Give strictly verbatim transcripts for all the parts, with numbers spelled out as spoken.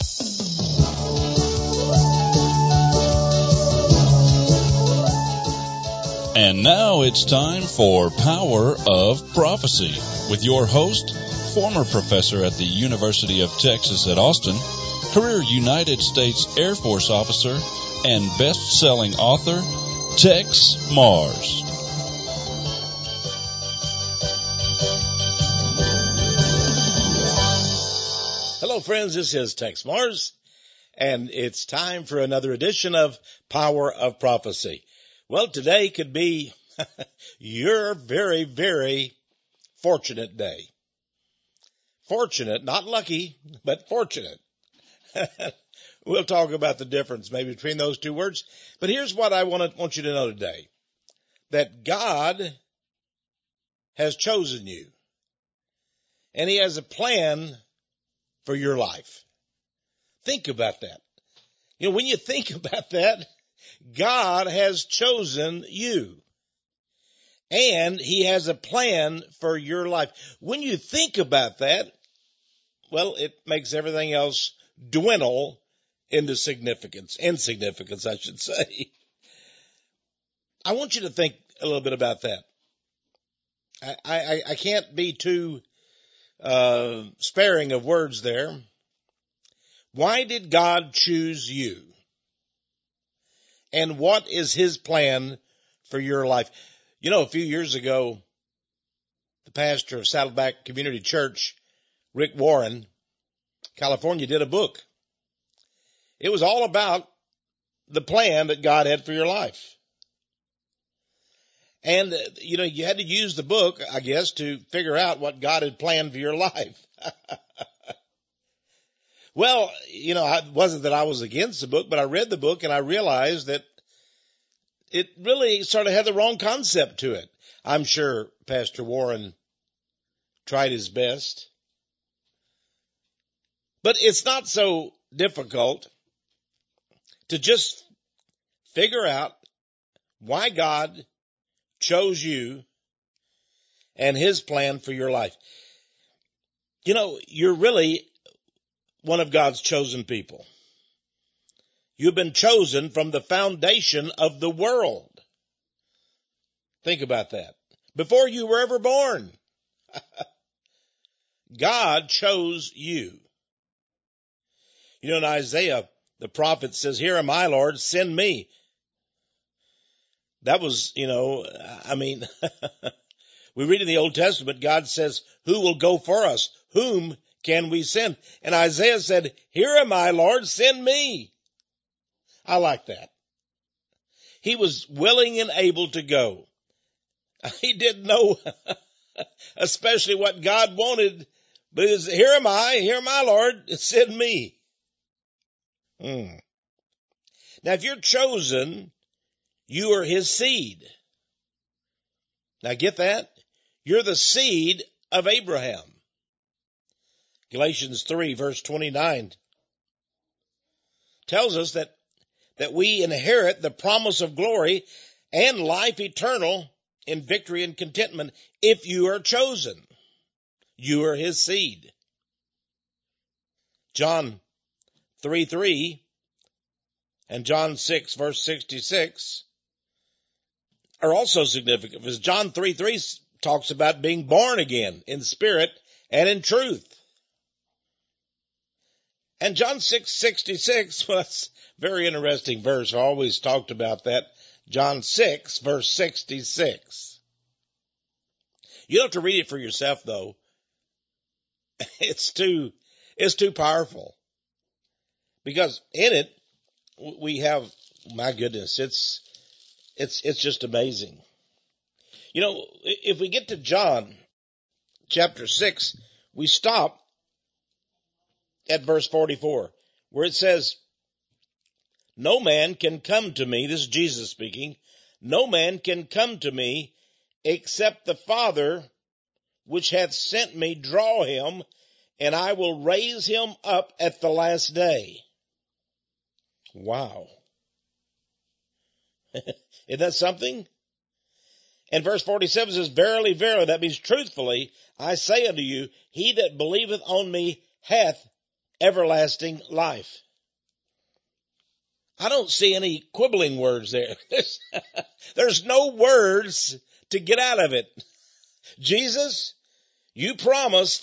And now it's time for Power of Prophecy with your host, former professor at the University of Texas at Austin, career United States Air Force officer, and best-selling author, Tex Mars. Hello, friends. This is Tex Mars, and it's time for another edition of Power of Prophecy. Well, today could be your very, very fortunate day. Fortunate, not lucky, but fortunate. We'll talk about the difference maybe between those two words. But here's what I want to, want you to know today. That God has chosen you. And He has a plan for your life. Think about that. You know, when you think about that, God has chosen you. And He has a plan for your life. When you think about that, well, it makes everything else dwindle into significance, insignificance, I should say. I want you to think a little bit about that. I, I, I can't be too uh, sparing of words there. Why did God choose you? And what is His plan for your life? You know, a few years ago, the pastor of Saddleback Community Church, Rick Warren, California, did a book. It was all about the plan that God had for your life. And, you know, you had to use the book, I guess, to figure out what God had planned for your life. Well, you know, it wasn't that I was against the book, but I read the book and I realized that it really sort of had the wrong concept to it. I'm sure Pastor Warren tried his best. But it's not so difficult to just figure out why God chose you and His plan for your life. You know, you're really one of God's chosen people. You've been chosen from the foundation of the world. Think about that. Before you were ever born, God chose you. You know, in Isaiah, the prophet says, "Here am I, Lord, send me." That was, you know, I mean, we read in the Old Testament, God says, "Who will go for us? Whom can we send?" And Isaiah said, "Here am I, Lord, send me." I like that. He was willing and able to go. He didn't know especially what God wanted, but he was, "Here am I, here am I, Lord, send me." Hmm. Now, if you're chosen, you are His seed. Now, get that? You're the seed of Abraham. Galatians three, verse twenty-nine tells us that, that we inherit the promise of glory and life eternal in victory and contentment if you are chosen. You are His seed. John three three and John six, verse sixty-six are also significant, because John three three talks about being born again in spirit and in truth. And John six sixty-six, well, that's a very interesting verse. I always talked about that. John six, verse sixty-six. You don't have to read it for yourself, though. It's too, it's too powerful. Because in it, we have, my goodness, it's, it's, it's just amazing. You know, if we get to John chapter six, we stop at verse forty-four, where it says, "No man can come to me," this is Jesus speaking, "no man can come to me except the Father which hath sent me draw him, and I will raise him up at the last day." Wow. Isn't that something? And verse forty-seven says, "Verily, verily," that means truthfully, "I say unto you, he that believeth on me hath everlasting life. I don't see any quibbling words there. There's, there's no words to get out of it. Jesus, you promised.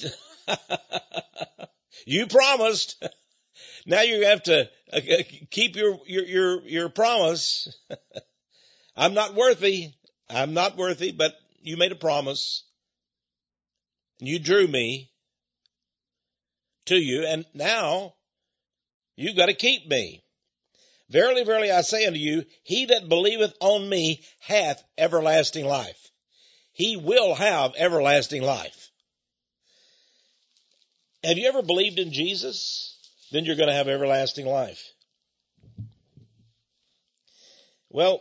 You promised. Now you have to keep your, your, your, your promise. I'm not worthy. I'm not worthy, but you made a promise. You drew me to you, and now you've got to keep me. Verily, verily, I say unto you, he that believeth on me hath everlasting life. He will have everlasting life. Have you ever believed in Jesus? Then you're going to have everlasting life. Well,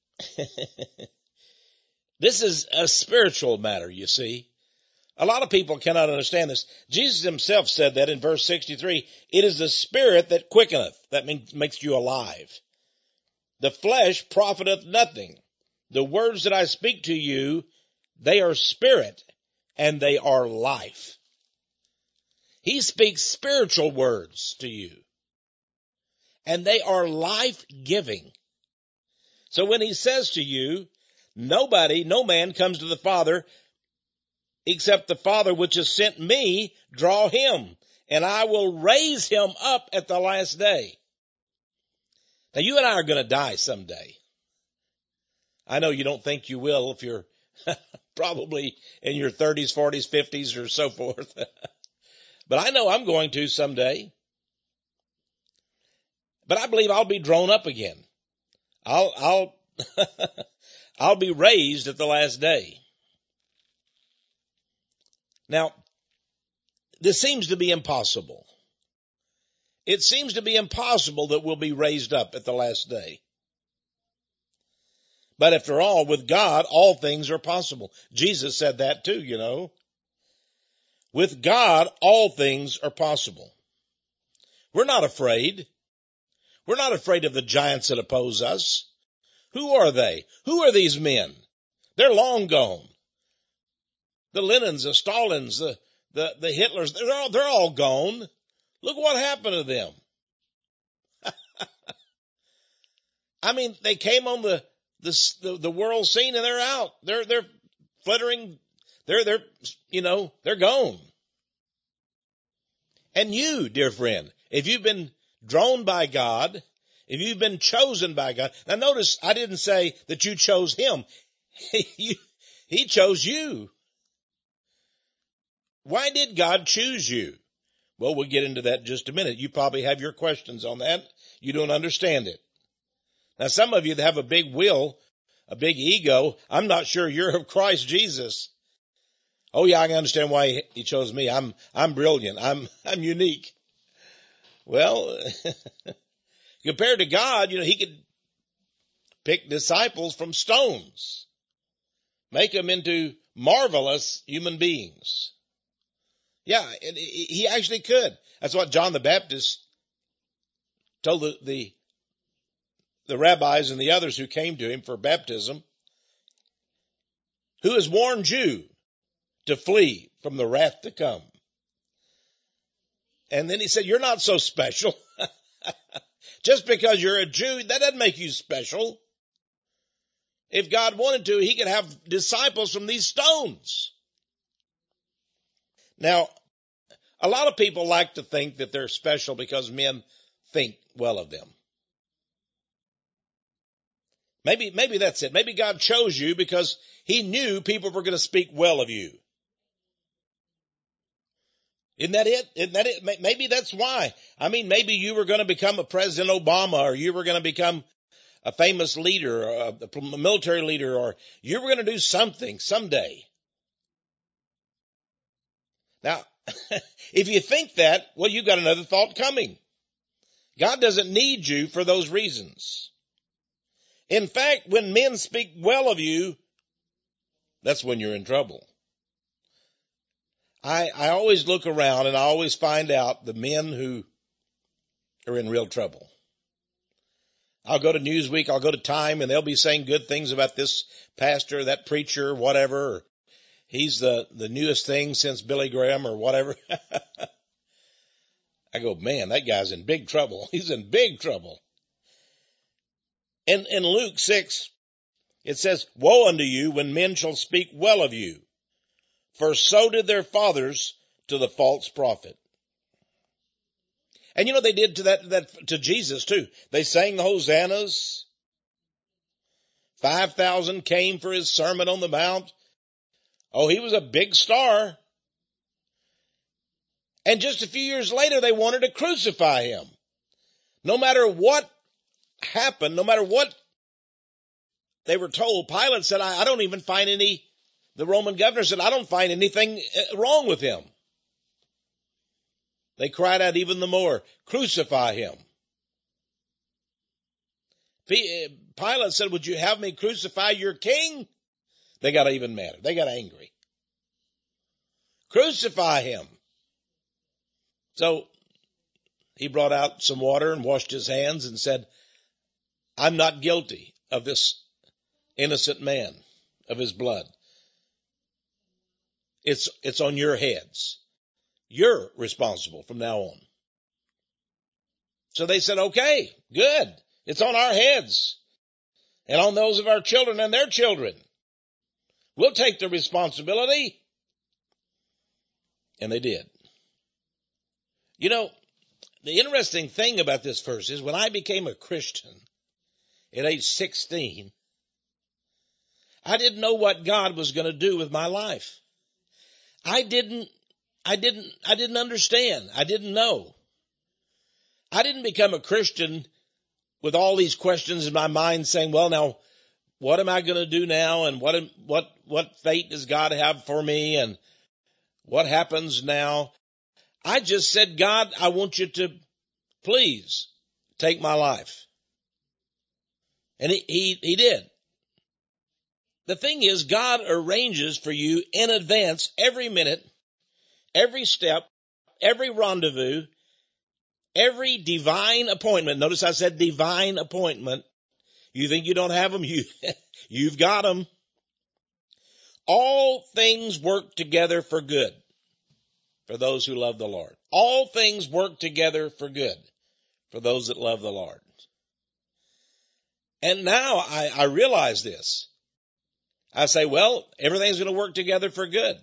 this is a spiritual matter, you see. A lot of people cannot understand this. Jesus himself said that in verse sixty-three, it is the spirit that quickeneth. That means makes you alive. The flesh profiteth nothing. The words that I speak to you, they are spirit and they are life. He speaks spiritual words to you, and they are life-giving. So when he says to you, nobody, no man comes to the Father except the Father which has sent me, draw him, and I will raise him up at the last day. Now you and I are going to die someday. I know you don't think you will if you're probably in your thirties, forties, fifties, or so forth. But I know I'm going to someday. But I believe I'll be drawn up again. I'll, I'll, I'll be raised at the last day. Now, this seems to be impossible. It seems to be impossible that we'll be raised up at the last day. But after all, with God, all things are possible. Jesus said that too, you know. With God, all things are possible. We're not afraid. We're not afraid of the giants that oppose us. Who are they? Who are these men? They're long gone. The Lenins, the Stalins, the, the, the Hitlers, they're all, they're all gone. Look what happened to them. I mean, they came on the, the, the world scene and they're out. They're, they're flittering. They're, they're, you know, they're gone. And you, dear friend, if you've been drawn by God, if you've been chosen by God, now notice I didn't say that you chose him. he, he chose you. Why did God choose you? Well, we'll get into that in just a minute. You probably have your questions on that. You don't understand it. Now, some of you that have a big will, a big ego, I'm not sure you're of Christ Jesus. Oh yeah, I can understand why he chose me. I'm, I'm brilliant. I'm, I'm unique. Well, compared to God, you know, he could pick disciples from stones, make them into marvelous human beings. Yeah, and he actually could. That's what John the Baptist told the, the, the rabbis and the others who came to him for baptism. Who has warned you to flee from the wrath to come? And then he said, you're not so special. Just because you're a Jew, that doesn't make you special. If God wanted to, he could have disciples from these stones. Now, a lot of people like to think that they're special because men think well of them. Maybe, maybe that's it. Maybe God chose you because he knew people were going to speak well of you. Isn't that it? Isn't that it? Maybe that's why. I mean, maybe you were going to become a President Obama, or you were going to become a famous leader, or a military leader, or you were going to do something someday. Now, if you think that, well, you've got another thought coming. God doesn't need you for those reasons. In fact, when men speak well of you, that's when you're in trouble. I, I always look around and I always find out the men who are in real trouble. I'll go to Newsweek, I'll go to Time, and they'll be saying good things about this pastor, that preacher, whatever. Or he's the, the newest thing since Billy Graham or whatever. I go, man, that guy's in big trouble. He's in big trouble. In, in Luke six, it says, woe unto you when men shall speak well of you, for so did their fathers to the false prophet. And you know, they did to that, that, to Jesus too. They sang the hosannas. five thousand came for his Sermon on the Mount. Oh, he was a big star. And just a few years later, they wanted to crucify him. No matter what happened, no matter what they were told, Pilate said, I, I don't even find any, the Roman governor said, I don't find anything wrong with him. They cried out even the more, crucify him. Pilate said, would you have me crucify your king? They got even madder. They got angry. Crucify him. So he brought out some water and washed his hands and said, I'm not guilty of this innocent man, of his blood. It's, it's on your heads. You're responsible from now on. So they said, okay, good. It's on our heads and on those of our children and their children. We'll take the responsibility. And they did. You know, the interesting thing about this verse is when I became a Christian at age sixteen, I didn't know what God was going to do with my life. I didn't, I didn't, I didn't understand. I didn't know. I didn't become a Christian with all these questions in my mind saying, well, now, what am I going to do now? And what, what, what fate does God have for me? And what happens now? I just said, God, I want you to please take my life. And he, he, he did. The thing is, God arranges for you in advance every minute, every step, every rendezvous, every divine appointment. Notice I said divine appointment. You think you don't have them? You, you've got them. All things work together for good for those who love the Lord. All things work together for good for those that love the Lord. And now I, I realize this. I say, well, everything's going to work together for good.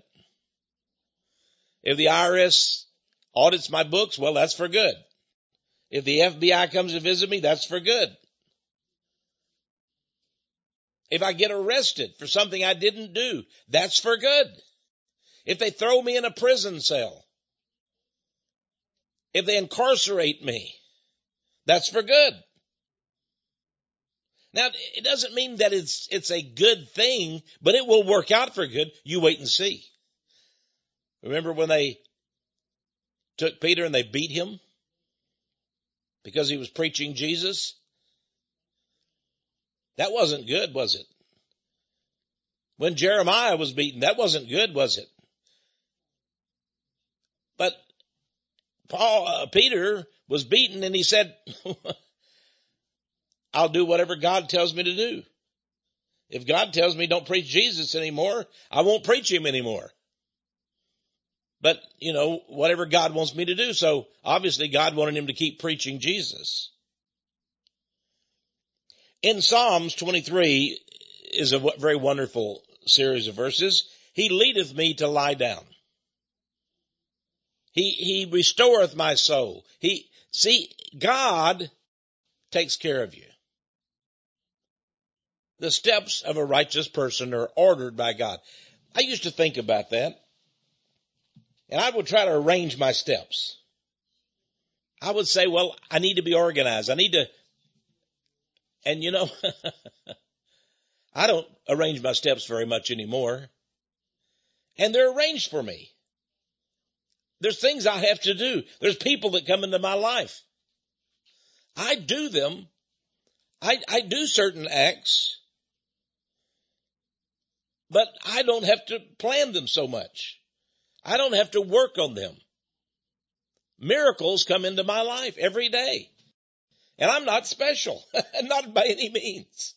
If the I R S audits my books, well, that's for good. If the F B I comes to visit me, that's for good. If I get arrested for something I didn't do, that's for good. If they throw me in a prison cell, if they incarcerate me, that's for good. Now, it doesn't mean that it's, it's a good thing, but it will work out for good. You wait and see. Remember when they took Peter and they beat him because he was preaching Jesus? That wasn't good, was it? When Jeremiah was beaten, that wasn't good, was it? But Paul, uh, Peter was beaten and he said, I'll do whatever God tells me to do. If God tells me don't preach Jesus anymore, I won't preach him anymore. But, you know, whatever God wants me to do. So obviously God wanted him to keep preaching Jesus. In Psalms twenty-three is a very wonderful series of verses. He leadeth me to lie down. He, he restoreth my soul. He, see, God takes care of you. The steps of a righteous person are ordered by God. I used to think about that. And I would try to arrange my steps. I would say, well, I need to be organized. I need to, and you know, I don't arrange my steps very much anymore. And they're arranged for me. There's things I have to do. There's people that come into my life. I do them. I, I do certain acts. But I don't have to plan them so much. I don't have to work on them. Miracles come into my life every day. And I'm not special. Not by any means.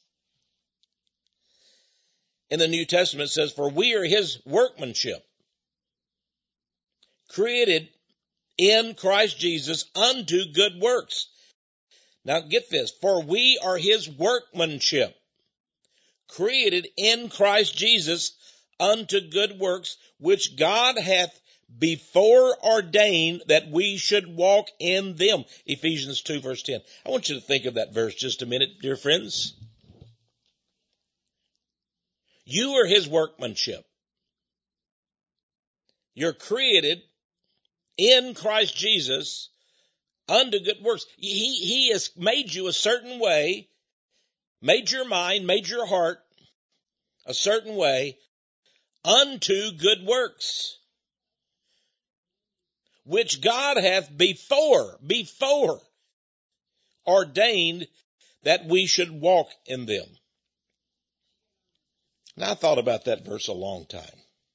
In the New Testament it says, for we are his workmanship, created in Christ Jesus unto good works. Now get this, for we are his workmanship, created in Christ Jesus unto good works, which God hath before ordained that we should walk in them. Ephesians two verse ten. I want you to think of that verse just a minute, dear friends. You are his workmanship. You're created in Christ Jesus unto good works. He, he has made you a certain way, made your mind, made your heart a certain way unto good works, which God hath before, before ordained that we should walk in them. And I thought about that verse a long time.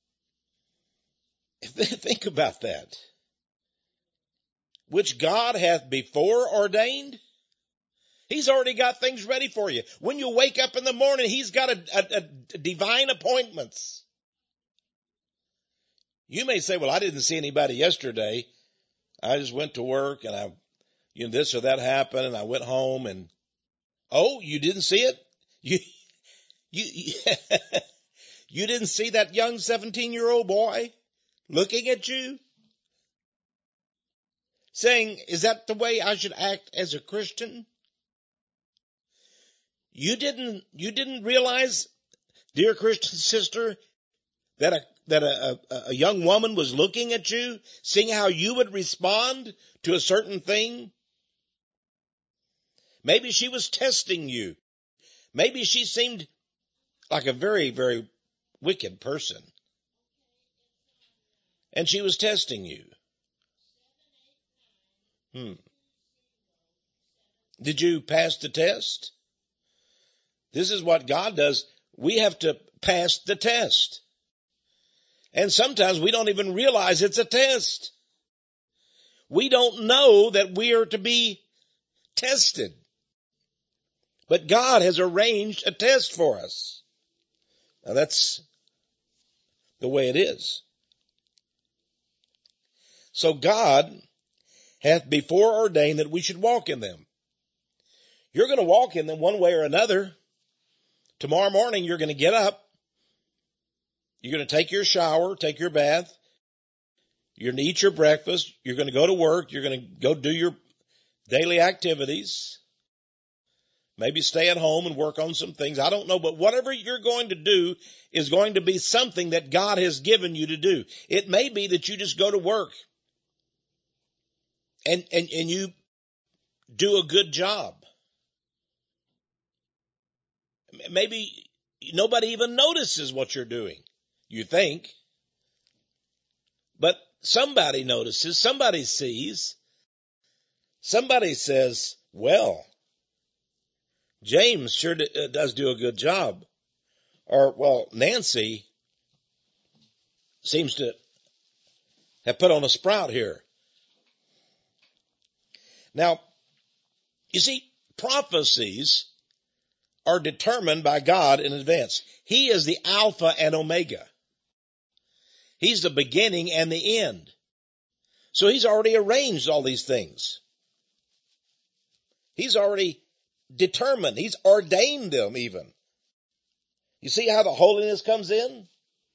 Think about that. Which God hath before ordained. He's already got things ready for you. When you wake up in the morning, he's got a, a, a divine appointments. You may say, well, I didn't see anybody yesterday. I just went to work and I, you know, this or that happened and I went home and, oh, you didn't see it? You, you, you didn't see that young seventeen year old boy looking at you saying, is that the way I should act as a Christian? You didn't, you didn't realize, dear Christian sister, that a, that a, a, a young woman was looking at you, seeing how you would respond to a certain thing? Maybe she was testing you. Maybe she seemed like a very, very wicked person. And she was testing you. Hmm. Did you pass the test? This is what God does. We have to pass the test. And sometimes we don't even realize it's a test. We don't know that we are to be tested. But God has arranged a test for us. Now that's the way it is. So God hath before ordained that we should walk in them. You're going to walk in them one way or another. Tomorrow morning you're going to get up. You're going to take your shower, take your bath. You're going to eat your breakfast. You're going to go to work. You're going to go do your daily activities. Maybe stay at home and work on some things. I don't know, but whatever you're going to do is going to be something that God has given you to do. It may be that you just go to work and, and, and you do a good job. Maybe nobody even notices what you're doing, you think. But somebody notices, somebody sees, somebody says, well, James sure does do a good job. Or, well, Nancy seems to have put on a sprout here. Now, you see, prophecies are determined by God in advance. He is the Alpha and Omega. He's the beginning and the end. So he's already arranged all these things. He's already determined. He's ordained them even. You see how the holiness comes in?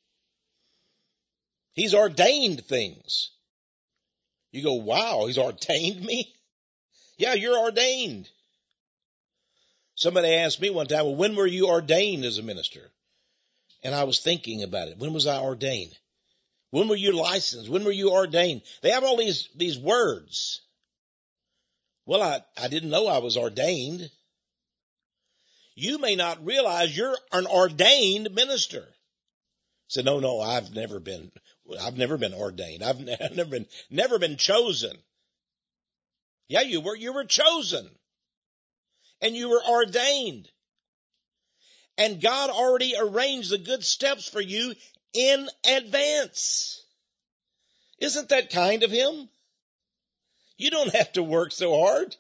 He's ordained things. You go, wow, he's ordained me? Yeah, you're ordained. Somebody asked me one time, well, when were you ordained as a minister? And I was thinking about it. When was I ordained? When were you licensed? When were you ordained? They have all these, these words. Well, I, I didn't know I was ordained. You may not realize you're an ordained minister. So no, no, I've never been, I've never been ordained. I've never been, never been chosen. Yeah, you were, you were chosen. And you were ordained. And God already arranged the good steps for you in advance. Isn't that kind of him? You don't have to work so hard.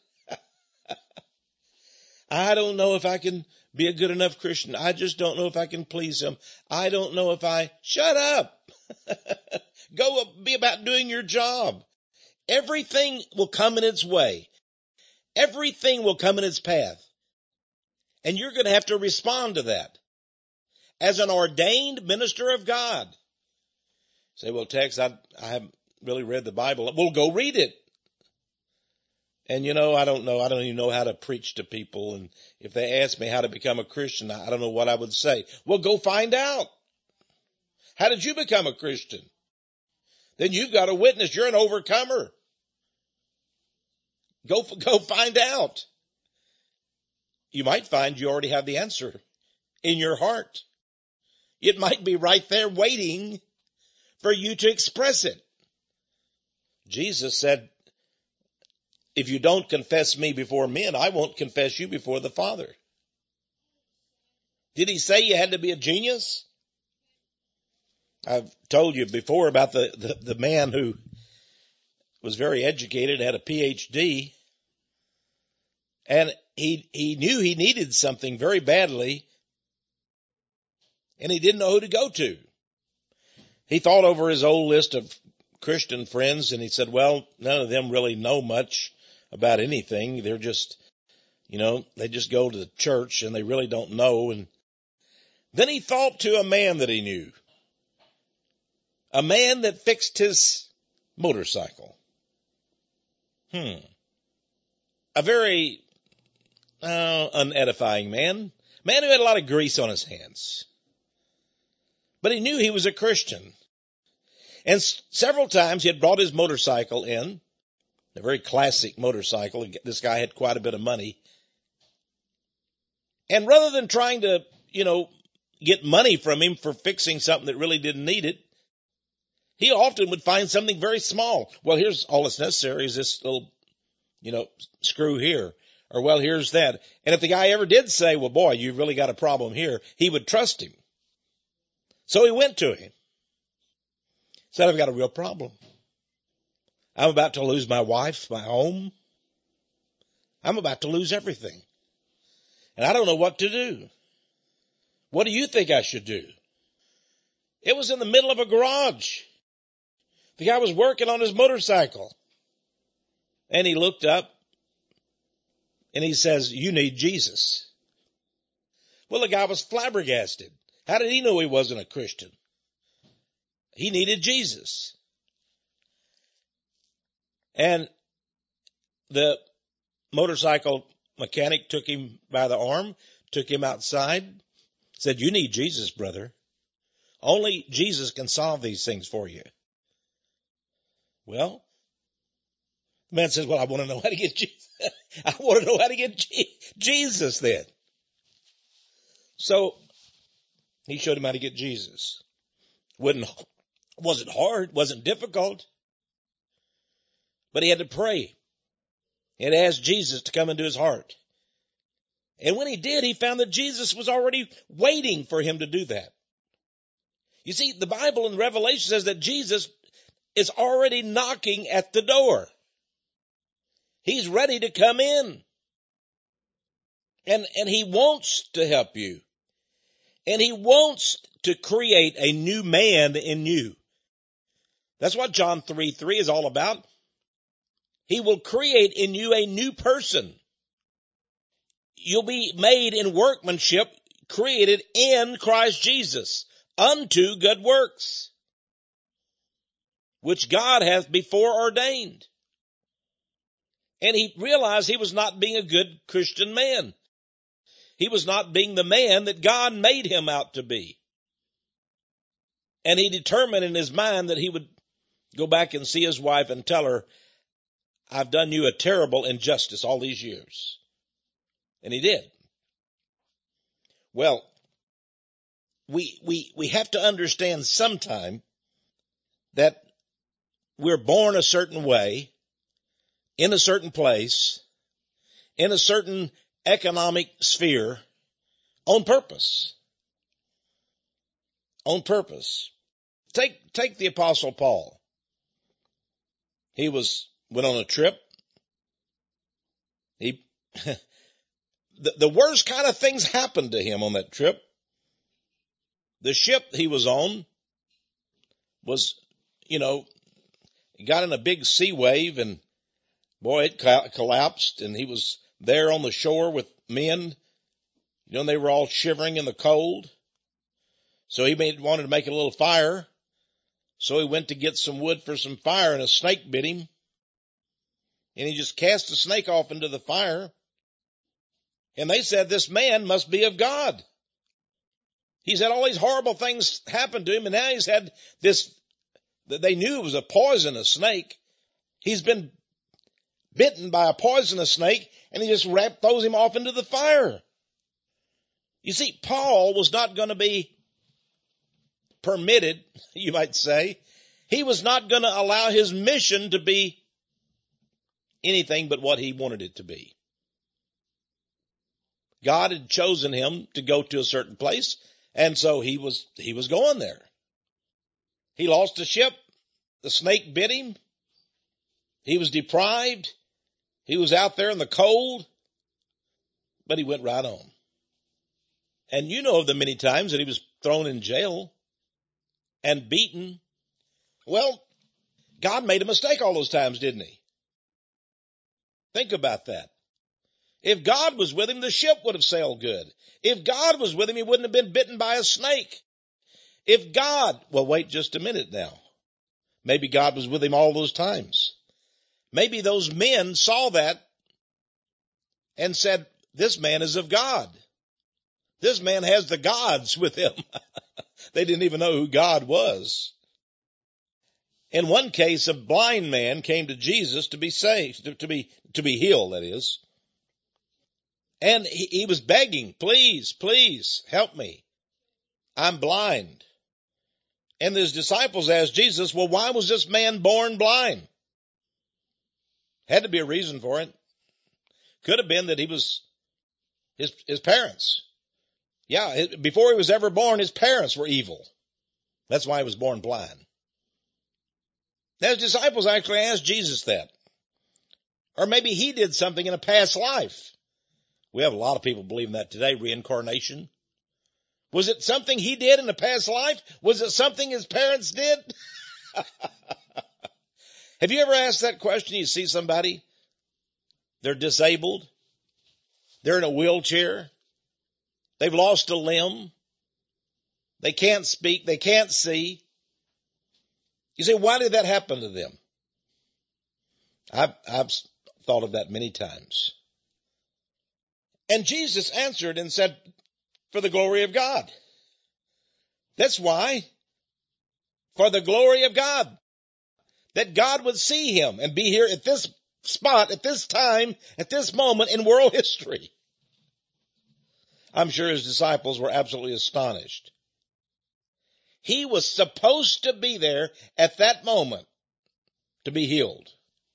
I don't know if I can be a good enough Christian. I just don't know if I can please him. I don't know if I, shut up. Go be about doing your job. Everything will come in its way. Everything will come in its path. And you're going to have to respond to that as an ordained minister of God. Say, well, Tex, I, I haven't really read the Bible. Well, go read it. And you know, I don't know. I don't even know how to preach to people. And if they ask me how to become a Christian, I don't know what I would say. Well, go find out. How did you become a Christian? Then you've got a witness. You're an overcomer. Go, go find out. You might find you already have the answer in your heart. It might be right there waiting for you to express it. Jesus said, if you don't confess me before men, I won't confess you before the Father. Did he say you had to be a genius? I've told you before about the, the, the man who was very educated, had a P H D, and he, he knew he needed something very badly, and he didn't know who to go to. He thought over his old list of Christian friends, and he said, well, none of them really know much about anything. They're just, you know, they just go to the church and they really don't know. And then he thought to a man that he knew, a man that fixed his motorcycle. Hmm. A very uh, unedifying man, man who had a lot of grease on his hands. But he knew he was a Christian. And s- several times he had brought his motorcycle in, a very classic motorcycle. This guy had quite a bit of money. And rather than trying to, you know, get money from him for fixing something that really didn't need it, he often would find something very small. Well, here's all that's necessary is this little, you know, screw here. Or, well, here's that. And if the guy ever did say, well, boy, you've really got a problem here, he would trust him. So he went to him. Said, I've got a real problem. I'm about to lose my wife, my home. I'm about to lose everything. And I don't know what to do. What do you think I should do? It was in the middle of a garage. The guy was working on his motorcycle. And he looked up and he says, you need Jesus. Well, the guy was flabbergasted. How did he know he wasn't a Christian? He needed Jesus. And the motorcycle mechanic took him by the arm, took him outside, said, you need Jesus, brother. Only Jesus can solve these things for you. Well, the man says, well, I want to know how to get Jesus. I want to know how to get G- Jesus then. So he showed him how to get Jesus. Wouldn't, wasn't hard, wasn't difficult. But he had to pray. He had to ask Jesus to come into his heart. And when he did, he found that Jesus was already waiting for him to do that. You see, the Bible in Revelation says that Jesus is already knocking at the door. He's ready to come in. And, and he wants to help you. And he wants to create a new man in you. That's what John three three is all about. He will create in you a new person. You'll be made in workmanship, created in Christ Jesus, unto good works, which God hath before ordained. And he realized he was not being a good Christian man. He was not being the man that God made him out to be. And he determined in his mind that he would go back and see his wife and tell her, I've done you a terrible injustice all these years. And he did. Well, we, we, we have to understand sometime that we're born a certain way, in a certain place, in a certain economic sphere, on purpose. On purpose. Take, take the Apostle Paul. He was, went on a trip. He, the, the worst kind of things happened to him on that trip. The ship he was on was, you know, he got in a big sea wave, and boy, it co- collapsed, and he was there on the shore with men. You know, they were all shivering in the cold. So he made, wanted to make a little fire. So he went to get some wood for some fire, and a snake bit him. And he just cast the snake off into the fire. And they said, this man must be of God. He's had all these horrible things happen to him, and now he's had this, they knew it was a poisonous snake. He's been bitten by a poisonous snake, and he just wrapped, throws him off into the fire. You see, Paul was not going to be permitted, you might say. He was not going to allow his mission to be anything but what he wanted it to be. God had chosen him to go to a certain place, and so he was, he was going there. He lost a ship. The snake bit him. He was deprived. He was out there in the cold, but he went right on. And you know of the many times that he was thrown in jail and beaten. Well, God made a mistake all those times, didn't he? Think about that. If God was with him, the ship would have sailed good. If God was with him, he wouldn't have been bitten by a snake. If God, well, wait just a minute now. Maybe God was with him all those times. Maybe those men saw that and said, this man is of God. This man has the gods with him. They didn't even know who God was. In one case, a blind man came to Jesus to be saved, to, to be, to be healed, that is. And he, he was begging, please, please help me. I'm blind. And his disciples asked Jesus, well, why was this man born blind? Had to be a reason for it. Could have been that he was his, his parents. Yeah, before he was ever born, his parents were evil. That's why he was born blind. Now, his disciples actually asked Jesus that. Or maybe he did something in a past life. We have a lot of people believing that today, reincarnation. Was it something he did in a past life? Was it something his parents did? Have you ever asked that question? You see somebody, they're disabled, they're in a wheelchair, they've lost a limb, they can't speak, they can't see. You say, why did that happen to them? I've, I've thought of that many times. And Jesus answered and said, for the glory of God. That's why. For the glory of God. That God would see him and be here at this spot, at this time, at this moment in world history. I'm sure his disciples were absolutely astonished. He was supposed to be there at that moment to be healed.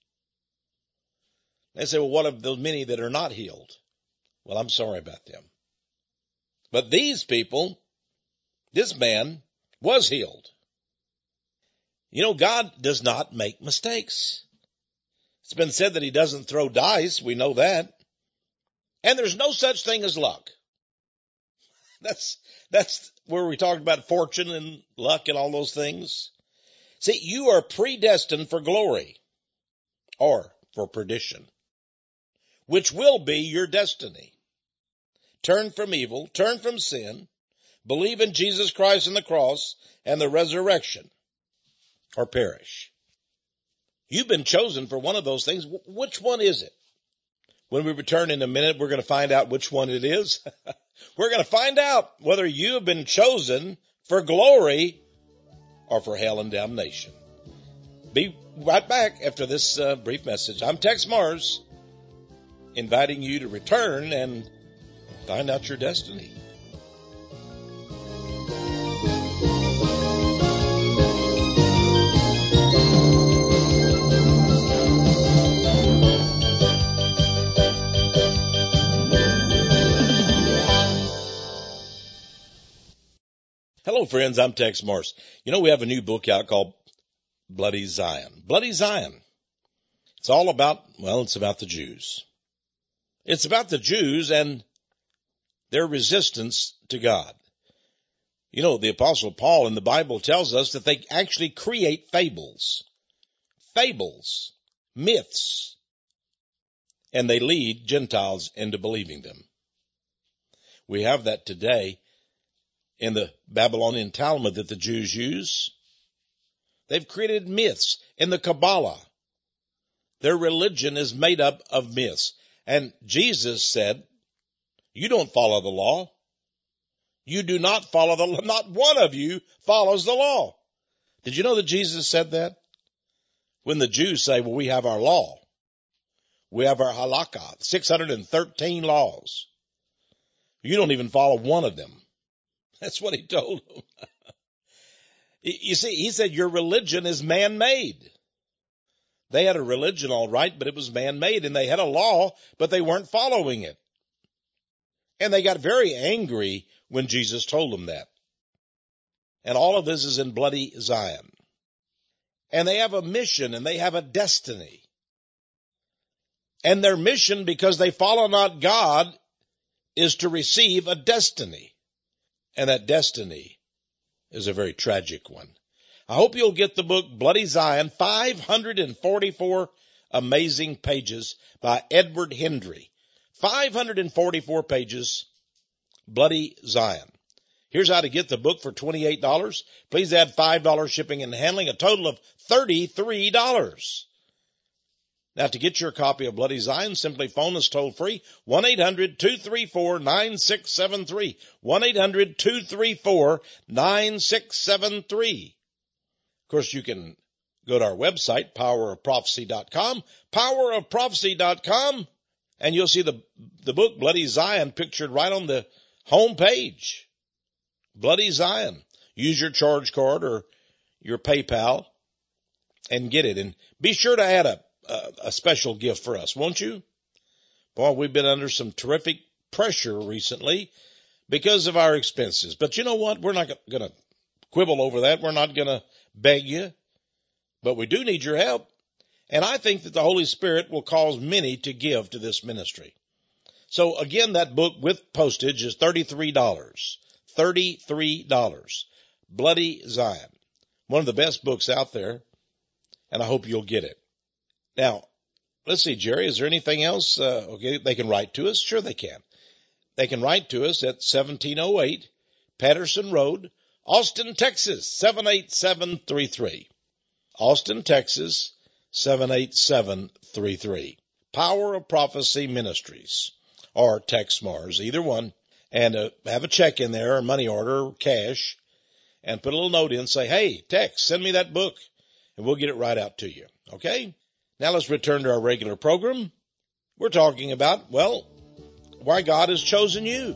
They say, well, what of those many that are not healed? Well, I'm sorry about them. But these people, this man was healed. You know, God does not make mistakes. It's been said that he doesn't throw dice. We know that. And there's no such thing as luck. That's, that's where we talked about fortune and luck and all those things. See, you are predestined for glory or for perdition, which will be your destiny. Turn from evil, turn from sin, believe in Jesus Christ and the cross and the resurrection, or perish. You've been chosen for one of those things. Which one is it? When we return in a minute, we're going to find out which one it is. We're going to find out whether you have been chosen for glory or for hell and damnation. Be right back after this uh, brief message. I'm Tex Mars, inviting you to return and find out your destiny. Hello, friends. I'm Tex Mars. You know, we have a new book out called Bloody Zion. Bloody Zion. It's all about, well, it's about the Jews. It's about the Jews and their resistance to God. You know, the Apostle Paul in the Bible tells us that they actually create fables. fables, myths, and they lead Gentiles into believing them. We have that today in the Babylonian Talmud that the Jews use. They've created myths in the Kabbalah. Their religion is made up of myths. And Jesus said, you don't follow the law. You do not follow the law. Not one of you follows the law. Did you know that Jesus said that? When the Jews say, well, we have our law. We have our halakha, six hundred thirteen laws. You don't even follow one of them. That's what he told them. You see, he said your religion is man-made. They had a religion, all right, but it was man-made, and they had a law, but they weren't following it. And they got very angry when Jesus told them that. And all of this is in bloody Zion. And they have a mission, and they have a destiny. And their mission, because they follow not God, is to receive a destiny. And that destiny is a very tragic one. I hope you'll get the book Bloody Zion, five hundred forty-four amazing pages by Edward Hendry. five hundred forty-four pages, Bloody Zion. Here's how to get the book for twenty-eight dollars. Please add five dollars shipping and handling, a total of thirty-three dollars. Now, to get your copy of Bloody Zion, simply phone us toll-free, one eight hundred two three four nine six seven three, one eight hundred two three four nine six seven three. Of course, you can go to our website, power of prophecy dot com, power of prophecy dot com, and you'll see the, the book, Bloody Zion, pictured right on the home page. Bloody Zion. Use your charge card or your PayPal and get it. And be sure to add a A, a special gift for us, won't you? Boy, we've been under some terrific pressure recently because of our expenses. But you know what? We're not going to quibble over that. We're not going to beg you. But we do need your help. And I think that the Holy Spirit will cause many to give to this ministry. So again, that book with postage is thirty-three dollars. thirty-three dollars. Bloody Zion. One of the best books out there. And I hope you'll get it. Now, let's see, Jerry, is there anything else? Uh, okay, they can write to us. Sure they can. They can write to us at seventeen oh eight Patterson Road, Austin, Texas, seven eight seven three three. Austin, Texas, seven eight seven three three. Power of Prophecy Ministries, or Tex Mars, either one. And uh, have a check in there, or money order, or cash, and put a little note in and say, hey, Tex, send me that book, and we'll get it right out to you. Okay? Now let's return to our regular program. We're talking about, well, why God has chosen you.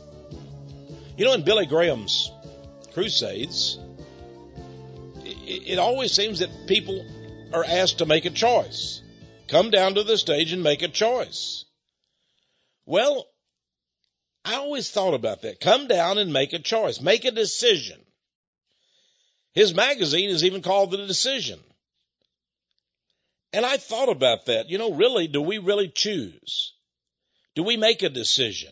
You know, in Billy Graham's crusades, it, it always seems that people are asked to make a choice. Come down to the stage and make a choice. Well, I always thought about that. Come down and make a choice. Make a decision. His magazine is even called The Decision. And I thought about that. You know, really, do we really choose? Do we make a decision?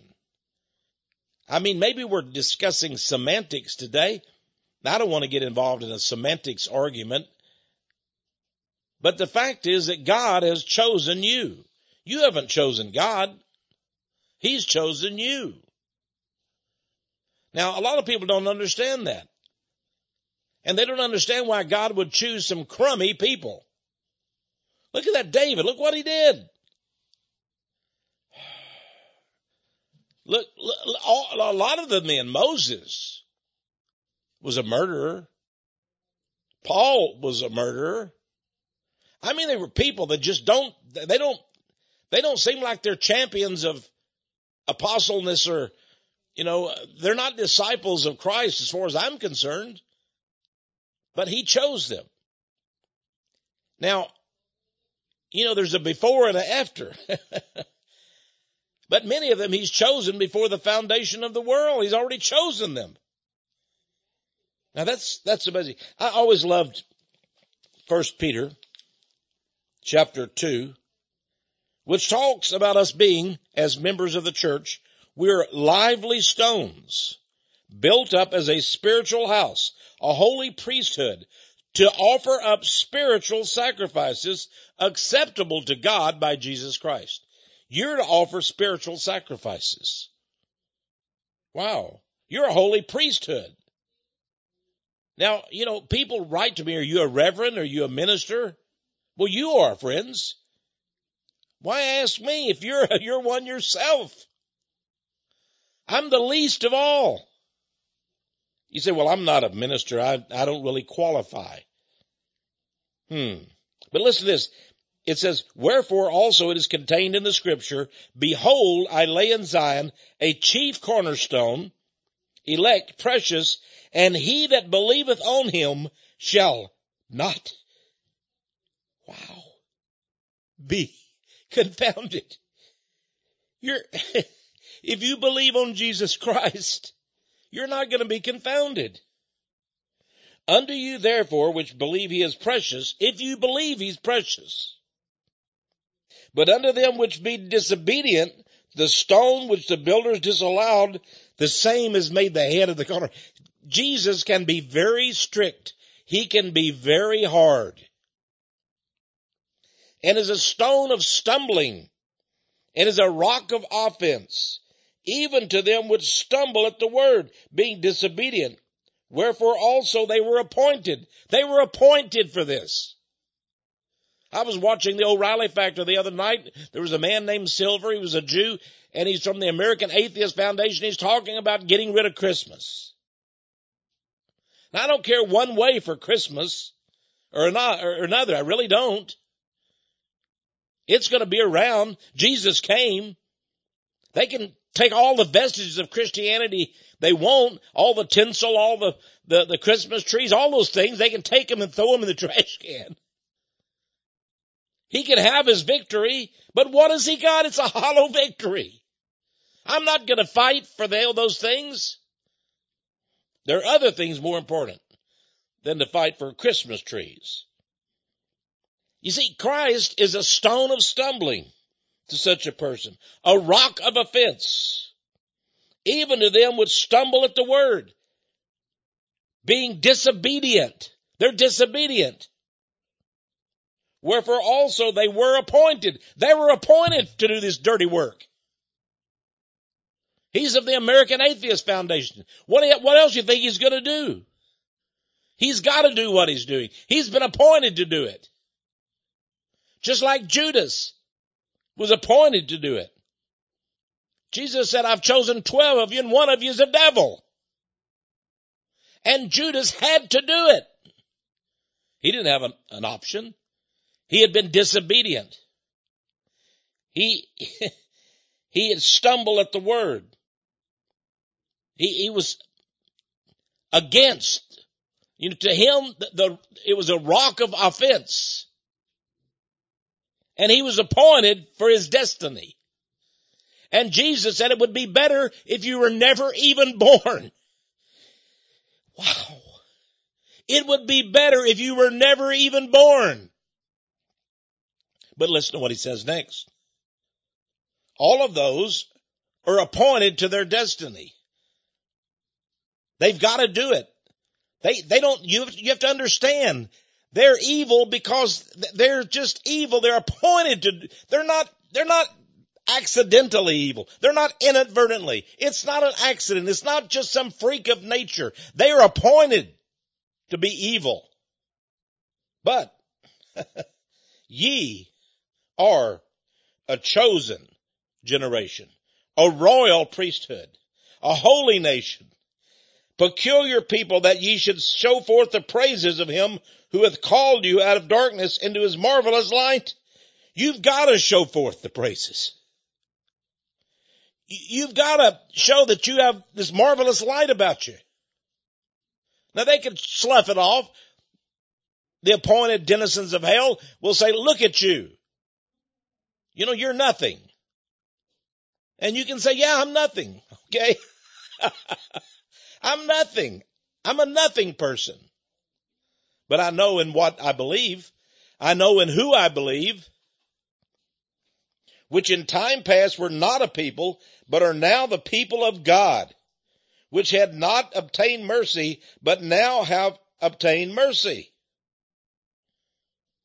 I mean, maybe we're discussing semantics today. I don't want to get involved in a semantics argument. But the fact is that God has chosen you. You haven't chosen God. He's chosen you. Now, a lot of people don't understand that. And they don't understand why God would choose some crummy people. Look at that David. Look what he did. Look, look all, a lot of the men, Moses was a murderer. Paul was a murderer. I mean, they were people that just don't, they don't, they don't seem like they're champions of apostleness, or, you know, they're not disciples of Christ as far as I'm concerned. But he chose them. Now, you know, there's a before and an after. But many of them he's chosen before the foundation of the world. He's already chosen them. Now that's, that's amazing. I always loved First Peter chapter two, which talks about us being, as members of the church, we're lively stones, built up as a spiritual house, a holy priesthood, to offer up spiritual sacrifices acceptable to God by Jesus Christ. You're to offer spiritual sacrifices. Wow. You're a holy priesthood. Now, you know, people write to me, are you a reverend? Are you a minister? Well, you are, friends. Why ask me if you're, you're one yourself? I'm the least of all. You say, well, I'm not a minister. I, I don't really qualify. Hmm. But listen to this. It says, wherefore also it is contained in the scripture, behold, I lay in Zion a chief cornerstone, elect, precious, and he that believeth on him shall not, wow, be confounded. You're, if you believe on Jesus Christ, you're not going to be confounded. Unto you therefore which believe he is precious, if you believe he's precious. But unto them which be disobedient, the stone which the builders disallowed, the same is made the head of the corner. Jesus can be very strict. He can be very hard. And is a stone of stumbling, and is a rock of offense, even to them which stumble at the word, being disobedient. Wherefore also they were appointed. They were appointed for this. I was watching the O'Reilly Factor the other night. There was a man named Silver. He was a Jew, and he's from the American Atheist Foundation. He's talking about getting rid of Christmas. Now, I don't care one way for Christmas or another. I really don't. It's going to be around. Jesus came. They can take all the vestiges of Christianity they want, all the tinsel, all the, the, the Christmas trees, all those things. They can take them and throw them in the trash can. He can have his victory, but what has he got? It's a hollow victory. I'm not going to fight for the, those things. There are other things more important than to fight for Christmas trees. You see, Christ is a stone of stumbling to such a person, a rock of offense, even to them which stumble at the word, being disobedient. They're disobedient. Wherefore also they were appointed. They were appointed to do this dirty work. He's of the American Atheist Foundation. What, what else do you think he's going to do? He's got to do what he's doing. He's been appointed to do it. Just like Judas was appointed to do it. Jesus said, I've chosen twelve of you and one of you is a devil. And Judas had to do it. He didn't have an, an option. He had been disobedient. He, he had stumbled at the word. He, he was against, you know, to him, the, the, it was a rock of offense. And he was appointed for his destiny. And Jesus said it would be better if you were never even born. Wow. It would be better if you were never even born. But listen to what he says next. All of those are appointed to their destiny. They've got to do it. They, they don't, you, you have to understand, they're evil because they're just evil. They're appointed to, they're not, they're not accidentally evil. They're not inadvertently. It's not an accident. It's not just some freak of nature. They are appointed to be evil. But ye are a chosen generation, a royal priesthood, a holy nation, peculiar people, that ye should show forth the praises of him who hath called you out of darkness into his marvelous light. You've got to show forth the praises. You've got to show that you have this marvelous light about you. Now they can slough it off. The appointed denizens of hell will say, look at you. You know, you're nothing. And you can say, yeah, I'm nothing. Okay. I'm nothing. I'm a nothing person. But I know in what I believe. I know in who I believe. Which in time past were not a people, but are now the people of God, which had not obtained mercy, but now have obtained mercy.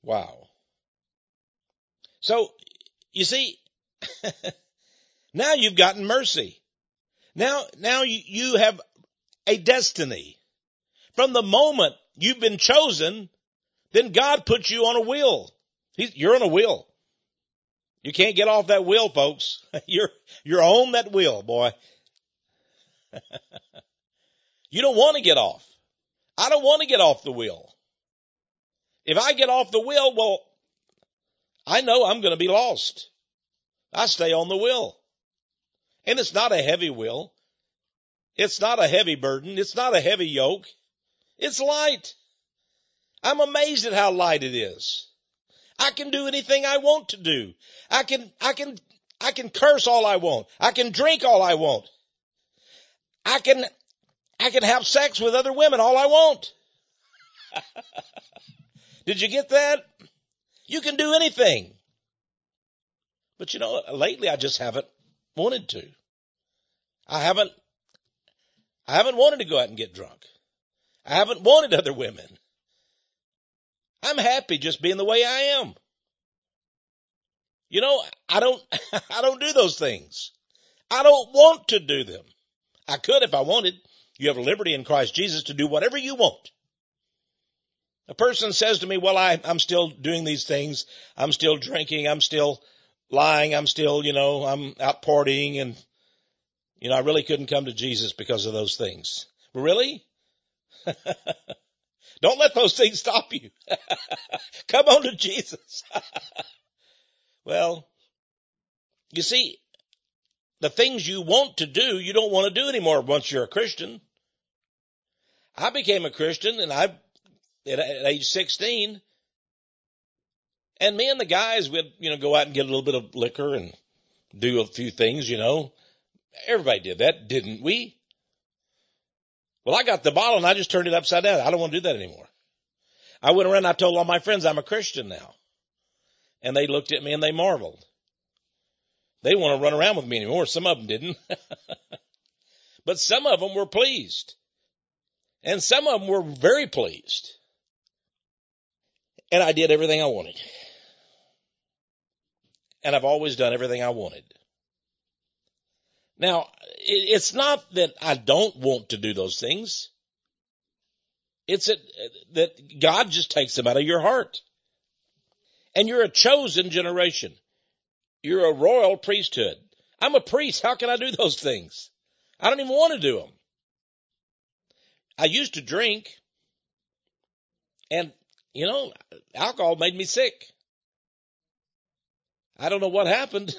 Wow. So, you see, now you've gotten mercy. Now, now you, you have a destiny. From the moment you've been chosen, then God puts you on a wheel. He's, you're on a wheel. You can't get off that wheel, folks. You're, you're on that wheel, boy. You don't want to get off. I don't want to get off the wheel. If I get off the wheel, well, I know I'm going to be lost. I stay on the wheel. And it's not a heavy wheel. It's not a heavy burden. It's not a heavy yoke. It's light. I'm amazed at how light it is. I can do anything I want to do. I can, I can, I can curse all I want. I can drink all I want. I can, I can have sex with other women all I want. Did you get that? You can do anything. But you know, lately I just haven't wanted to. I haven't, I haven't wanted to go out and get drunk. I haven't wanted other women. I'm happy just being the way I am. You know, I don't, I don't do those things. I don't want to do them. I could if I wanted. You have liberty in Christ Jesus to do whatever you want. A person says to me, well, I, I'm still doing these things. I'm still drinking. I'm still lying. I'm still, you know, I'm out partying, and, you know, I really couldn't come to Jesus because of those things. Really? Don't let those things stop you. Come on to Jesus. Well, you see, the things you want to do, you don't want to do anymore once you're a Christian. I became a Christian, and I, at, at age sixteen, and me and the guys would, you know, go out and get a little bit of liquor and do a few things, you know. Everybody did that, didn't we? Well, I got the bottle and I just turned it upside down. I don't want to do that anymore. I went around and I told all my friends I'm a Christian now. And they looked at me and they marveled. They didn't want to run around with me anymore. Some of them didn't. But some of them were pleased. And some of them were very pleased. And I did everything I wanted. And I've always done everything I wanted. Now, it's not that I don't want to do those things. It's that, that God just takes them out of your heart. And you're a chosen generation. You're a royal priesthood. I'm a priest. How can I do those things? I don't even want to do them. I used to drink, and, you know, alcohol made me sick. I don't know what happened.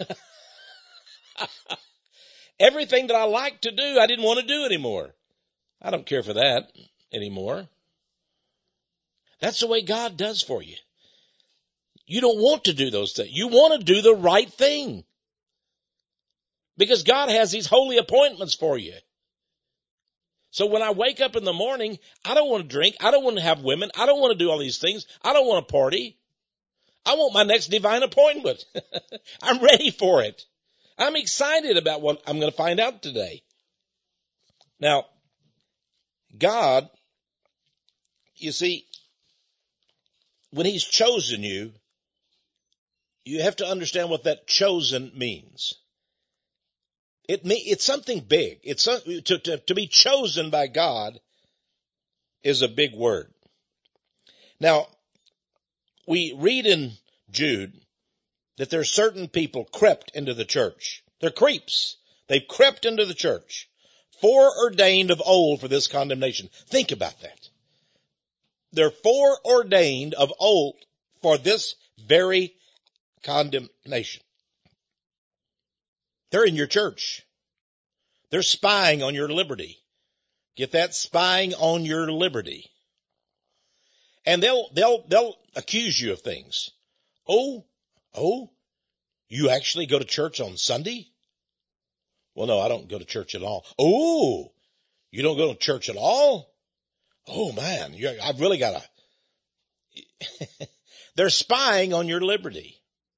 Everything that I liked to do, I didn't want to do anymore. I don't care for that anymore. That's the way God does for you. You don't want to do those things. You want to do the right thing. Because God has these holy appointments for you. So when I wake up in the morning, I don't want to drink. I don't want to have women. I don't want to do all these things. I don't want to party. I want my next divine appointment. I'm ready for it. I'm excited about what I'm going to find out today. Now, God, you see, when He's chosen you, you have to understand what that chosen means. It me, it's something big. It's to, to, to be chosen by God is a big word. Now, we read in Jude that there are certain people crept into the church. They're creeps. They've crept into the church, foreordained of old for this condemnation. Think about that. They're foreordained of old for this very condemnation. They're in your church. They're spying on your liberty. Get that? Spying on your liberty. And they'll, they'll, they'll accuse you of things. Oh, oh, you actually go to church on Sunday? Well, no, I don't go to church at all. Oh, you don't go to church at all? Oh man, you're, I've really got to. They're spying on your liberty.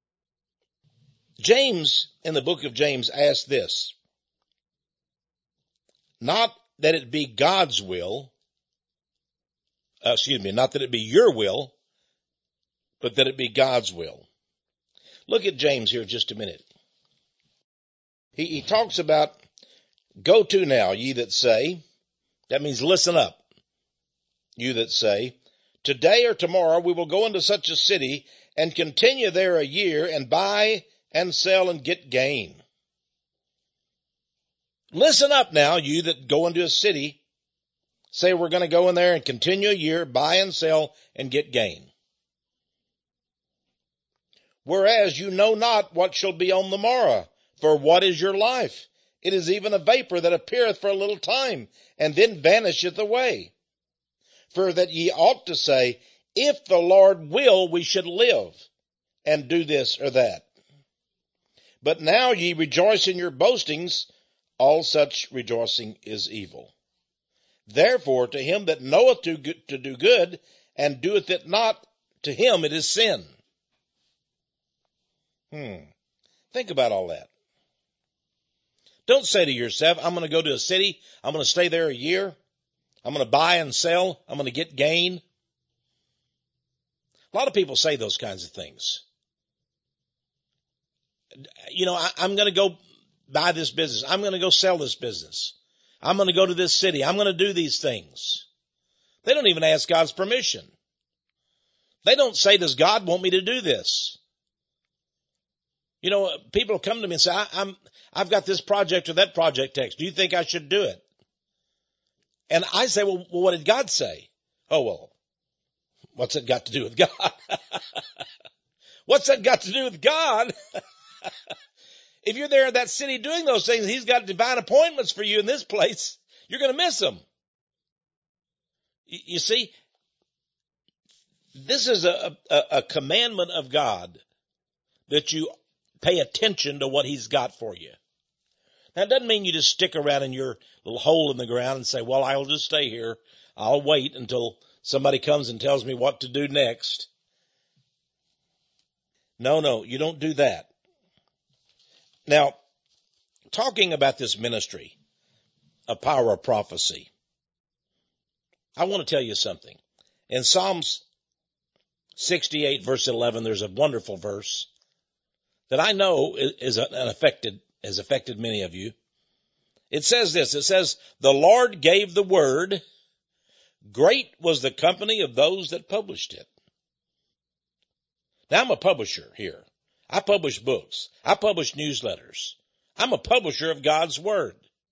James, in the book of James, asked this. Not that it be God's will, uh, excuse me, not that it be your will, but that it be God's will. Look at James here just a minute. He, he talks about, go to now, ye that say, that means listen up, you that say, today or tomorrow we will go into such a city and continue there a year and buy and sell and get gain. Listen up now, you that go into a city, say we're going to go in there and continue a year, buy and sell and get gain. Whereas you know not what shall be on the morrow, for what is your life? It is even a vapor that appeareth for a little time, and then vanisheth away. For that ye ought to say, if the Lord will, we should live, and do this or that. But now ye rejoice in your boastings, all such rejoicing is evil. Therefore to him that knoweth to, to do good, and doeth it not, to him it is sin. Hmm. Think about all that. Don't say to yourself, I'm going to go to a city, I'm going to stay there a year, I'm going to buy and sell, I'm going to get gain. A lot of people say those kinds of things. You know, I, I'm going to go buy this business, I'm going to go sell this business, I'm going to go to this city, I'm going to do these things. They don't even ask God's permission. They don't say, does God want me to do this? You know, people come to me and say, I, I'm, I've got this project or that project text. Do you think I should do it? And I say, well, well what did God say? Oh, well, what's it got to do with God? What's that got to do with God? If you're there in that city doing those things, he's got divine appointments for you in this place. You're going to miss them. You, you see, this is a, a, a commandment of God that you pay attention to what he's got for you. Now, it doesn't mean you just stick around in your little hole in the ground and say, well, I'll just stay here. I'll wait until somebody comes and tells me what to do next. No, no, you don't do that. Now, talking about this ministry of power of prophecy, I want to tell you something. In Psalms sixty-eight, verse eleven, there's a wonderful verse that I know is an affected, has affected many of you. It says this, it says, the Lord gave the word, great was the company of those that published it. Now I'm a publisher here. I publish books. I publish newsletters. I'm a publisher of God's word.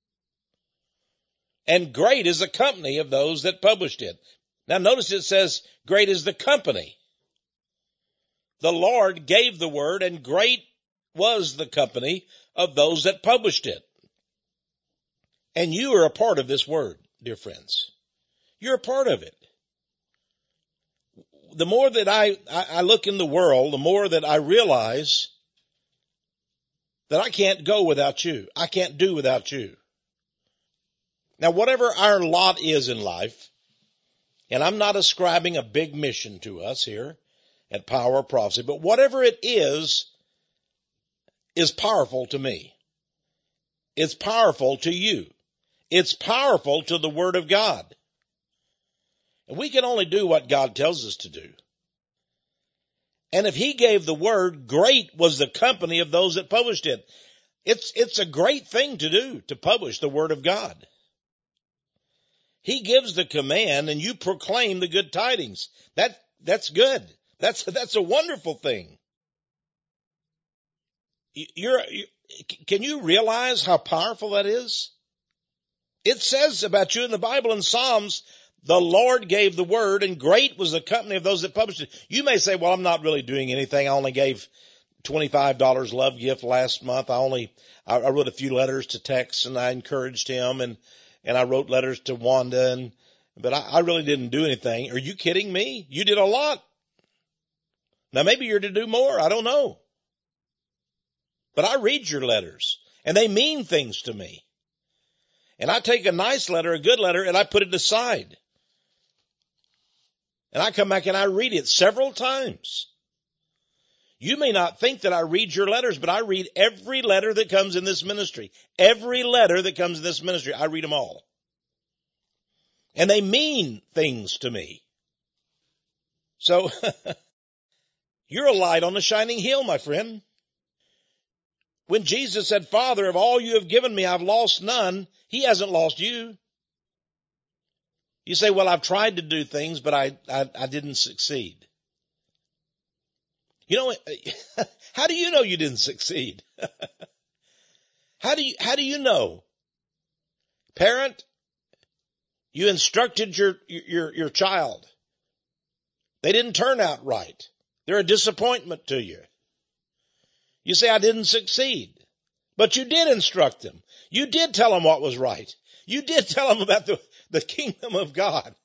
And great is the company of those that published it. Now notice it says, great is the company. The Lord gave the word, and great was the company of those that published it. And you are a part of this word, dear friends. You're a part of it. The more that I, I, I look in the world, the more that I realize that I can't go without you. I can't do without you. Now, whatever our lot is in life, and I'm not ascribing a big mission to us here at Power of Prophecy, but whatever it is, is powerful to me. It's powerful to you. It's powerful to the Word of God. And we can only do what God tells us to do. And if he gave the word, great was the company of those that published it. It's, it's a great thing to do, to publish the Word of God. He gives the command and you proclaim the good tidings. That, that's good. That's, that's a wonderful thing. You're, you, can you realize how powerful that is? It says about you in the Bible in Psalms, the Lord gave the word, and great was the company of those that published it. You may say, well, I'm not really doing anything. I only gave twenty-five dollars love gift last month. I only, I, I wrote a few letters to Tex, and I encouraged him, and, and I wrote letters to Wanda, and, but I, I really didn't do anything. Are you kidding me? You did a lot. Now maybe you're to do more. I don't know. But I read your letters, and they mean things to me. And I take a nice letter, a good letter, and I put it aside. And I come back and I read it several times. You may not think that I read your letters, but I read every letter that comes in this ministry. Every letter that comes in this ministry, I read them all. And they mean things to me. So, You're a light on a shining hill, my friend. When Jesus said, Father, of all you have given me, I've lost none, he hasn't lost you. You say, well, I've tried to do things, but I, I, I didn't succeed. You know, how do you know you didn't succeed? How do you, how do you know? Parent, you instructed your, your, your child. They didn't turn out right. They're a disappointment to you. You say, I didn't succeed. But you did instruct them. You did tell them what was right. You did tell them about the, the kingdom of God.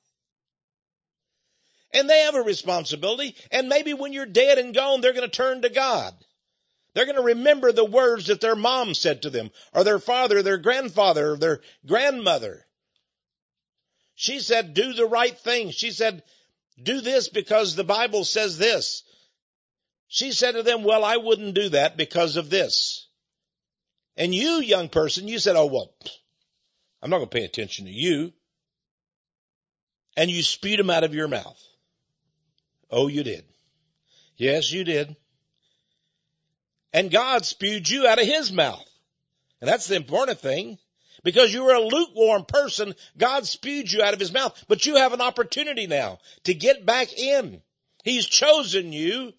And they have a responsibility. And maybe when you're dead and gone, they're going to turn to God. They're going to remember the words that their mom said to them, or their father, their grandfather, or their grandmother. She said, do the right thing. She said, do this because the Bible says this. She said to them, well, I wouldn't do that because of this. And you, young person, you said, oh, well, I'm not going to pay attention to you. And you spewed them out of your mouth. Oh, you did. Yes, you did. And God spewed you out of his mouth. And that's the important thing. Because you were a lukewarm person, God spewed you out of his mouth. But you have an opportunity now to get back in. He's chosen you.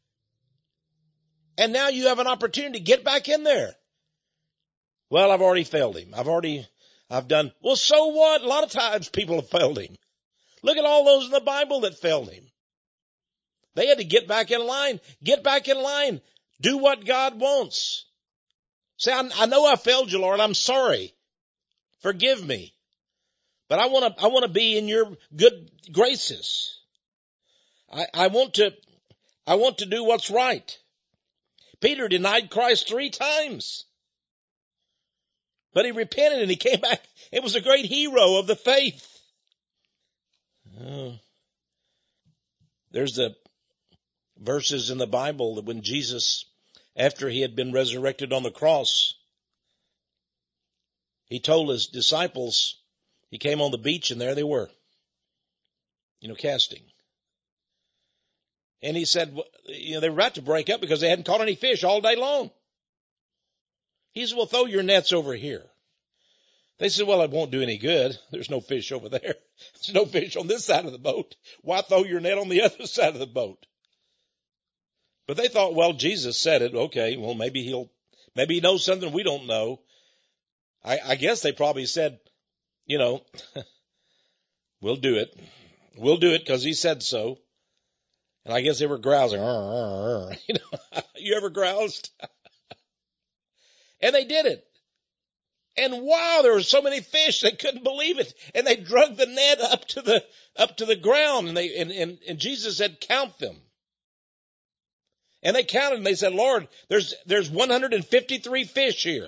And now you have an opportunity to get back in there. Well, I've already failed him. I've already, I've done, well, so what? A lot of times people have failed him. Look at all those in the Bible that failed him. They had to get back in line. Get back in line. Do what God wants. Say, I, I know I failed you, Lord. I'm sorry. Forgive me. But I want to, I want to be in your good graces. I, I want to, I want to do what's right. Peter denied Christ three times. But he repented and he came back. It was a great hero of the faith. Oh. There's the verses in the Bible that when Jesus, after he had been resurrected on the cross, he told his disciples, he came on the beach and there they were, you know, casting. And he said, you know, they were about to break up because they hadn't caught any fish all day long. He said, well, throw your nets over here. They said, well, it won't do any good. There's no fish over there. There's no fish on this side of the boat. Why throw your net on the other side of the boat? But they thought, well, Jesus said it. Okay, well, maybe he'll, maybe he knows something we don't know. I, I guess they probably said, you know, we'll do it. We'll do it because he said so. And I guess they were grousing. Arr, arr, arr. You know, you ever groused? And they did it. And wow, there were so many fish, they couldn't believe it. And they drug the net up to the, up to the ground. And they, and, and, and Jesus said, count them. And they counted and they said, Lord, there's, there's one hundred fifty-three fish here.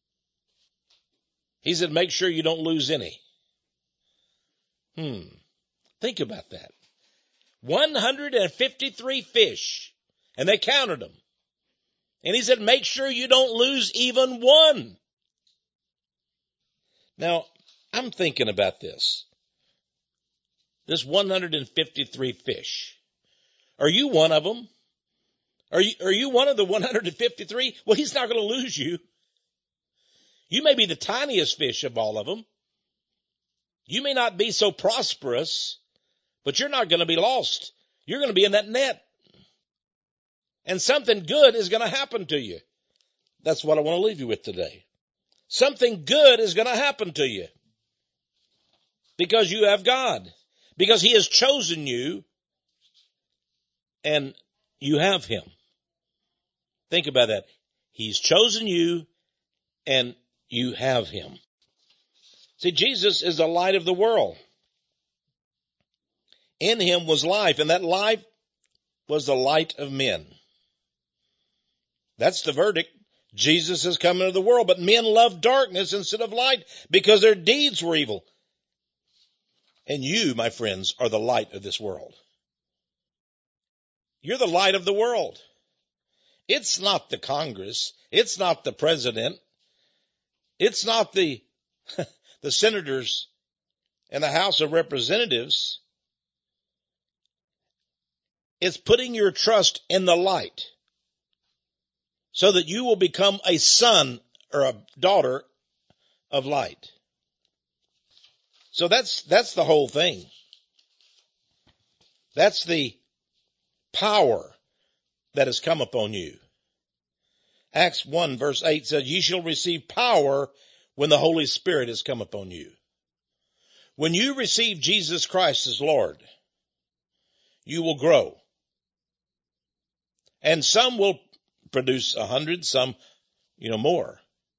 He said, make sure you don't lose any. Hmm. Think about that. one hundred fifty-three fish. And they counted them. And he said, make sure you don't lose even one. Now, I'm thinking about this. This one hundred fifty-three fish. Are you one of them? Are you, are you one of the one hundred fifty-three? Well, he's not going to lose you. You may be the tiniest fish of all of them. You may not be so prosperous, but you're not going to be lost. You're going to be in that net. And something good is going to happen to you. That's what I want to leave you with today. Something good is going to happen to you. Because you have God. Because he has chosen you. And you have him. Think about that. He's chosen you. And you have him. See, Jesus is the light of the world. In him was life. And that life was the light of men. That's the verdict. Jesus has come into the world, but men love darkness instead of light because their deeds were evil. And you, my friends, are the light of this world. You're the light of the world. It's not the Congress. It's not the president. It's not the, the senators and the House of Representatives. It's putting your trust in the light so that you will become a son or a daughter of light. So that's, that's the whole thing. That's the power that has come upon you. Acts one verse eight says, ye shall receive power when the Holy Spirit has come upon you. When you receive Jesus Christ as Lord, you will grow. And some will produce a hundred, some, you know, more.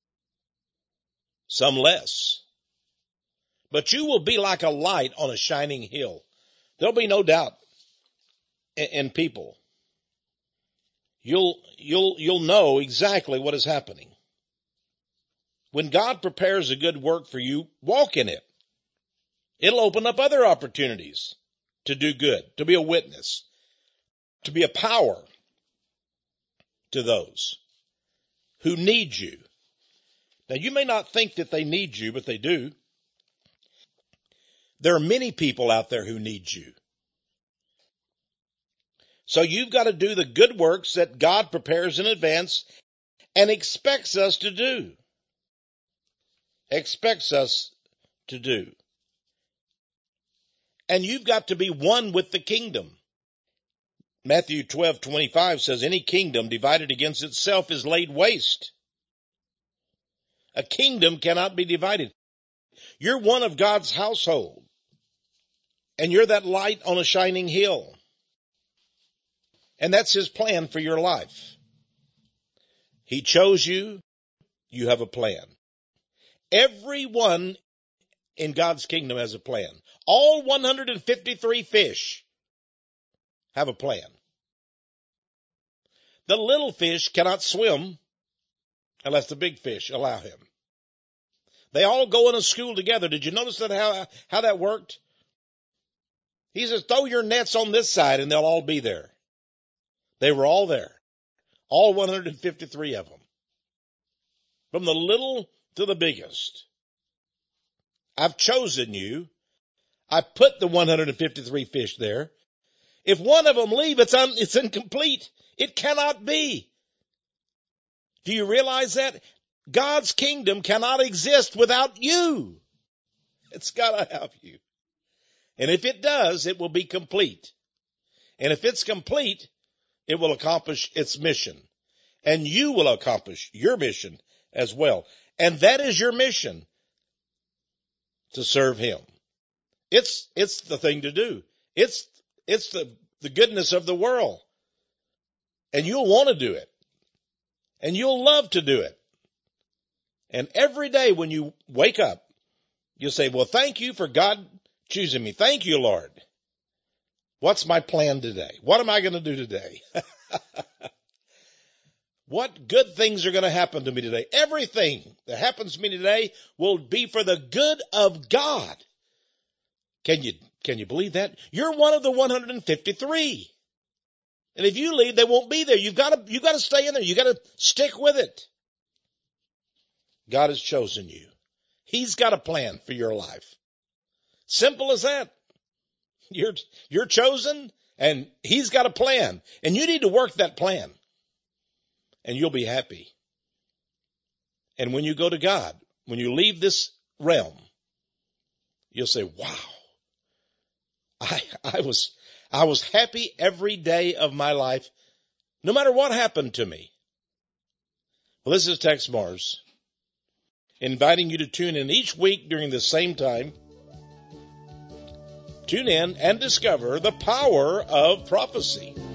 Some less. But you will be like a light on a shining hill. There'll be no doubt in, in people. You'll, you'll, you'll know exactly what is happening. When God prepares a good work for you, walk in it. It'll open up other opportunities to do good, to be a witness, to be a power to those who need you. Now, you may not think that they need you, but they do. There are many people out there who need you. So you've got to do the good works that God prepares in advance and expects us to do. Expects us to do. And you've got to be one with the kingdom. Matthew twelve twenty-five says, any kingdom divided against itself is laid waste. A kingdom cannot be divided. You're one of God's household. And you're that light on a shining hill. And that's his plan for your life. He chose you. You have a plan. Everyone in God's kingdom has a plan. All one hundred fifty-three fish have a plan. The little fish cannot swim unless the big fish allow him. They all go in a school together. Did you notice that how, how that worked? He says, throw your nets on this side and they'll all be there. They were all there. All one hundred fifty-three of them. From the little to the biggest. I've chosen you. I put the one hundred fifty-three fish there. If one of them leave, it's, un, it's incomplete. It cannot be. Do you realize that? God's kingdom cannot exist without you. It's got to have you. And if it does, it will be complete. And if it's complete, it will accomplish its mission. And you will accomplish your mission as well. And that is your mission, to serve him. It's, it's the thing to do. It's, it's the, the goodness of the world. And you'll want to do it. And you'll love to do it. And every day when you wake up, you'll say, well, thank you for God choosing me. Thank you, Lord. What's my plan today? What am I going to do today? What good things are going to happen to me today? Everything that happens to me today will be for the good of God. Can you, can you believe that? You're one of the one hundred fifty-three. And if you leave, they won't be there. You've got to, you've got to stay in there. You've got to stick with it. God has chosen you. He's got a plan for your life. Simple as that. You're, you're chosen and he's got a plan and you need to work that plan and you'll be happy. And when you go to God, when you leave this realm, you'll say, wow, I, I was, I was happy every day of my life, no matter what happened to me. Well, this is Tex Mars, inviting you to tune in each week during the same time. Tune in and discover the power of prophecy.